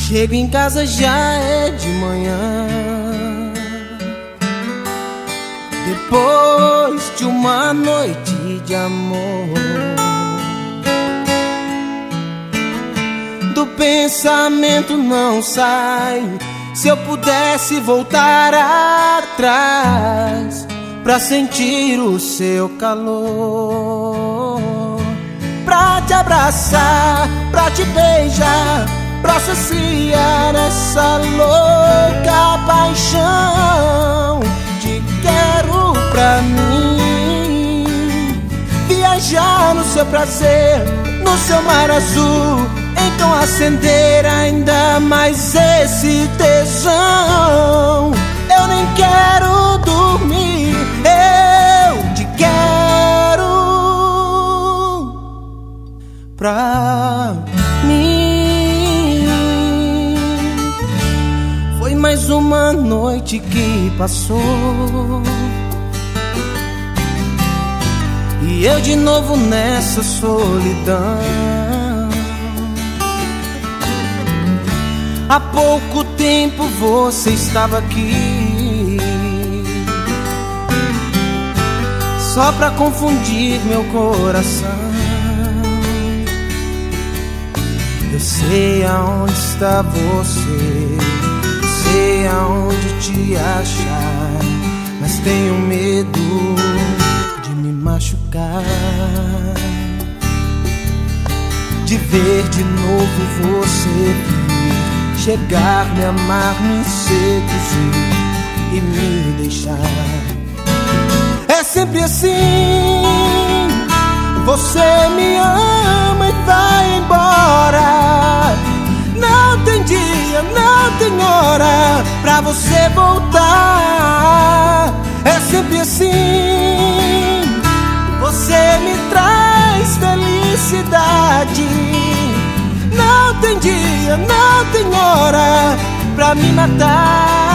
Chego em casa, já é de manhã, depois de uma noite de amor. Do pensamento não sai, se eu pudesse voltar atrás pra sentir o seu calor, pra te abraçar, pra te beijar, pra saciar essa louca paixão. Te quero pra mim, viajar no seu prazer, no seu mar azul, então acender ainda mais esse tesão. Eu nem quero dormir, eu te quero pra mim. Foi mais uma noite que passou, e eu de novo nessa solidão. Há pouco tempo você estava aqui, só pra confundir meu coração. Eu sei aonde está você, eu sei aonde te achar, mas tenho medo de me machucar, de ver de novo você vir, chegar, me amar, me seduzir e me deixar. É sempre assim, você me ama e vai embora. Não tem dia, não tem hora pra você voltar. É sempre assim, você me traz felicidade. Não tem dia, não tem hora pra me matar.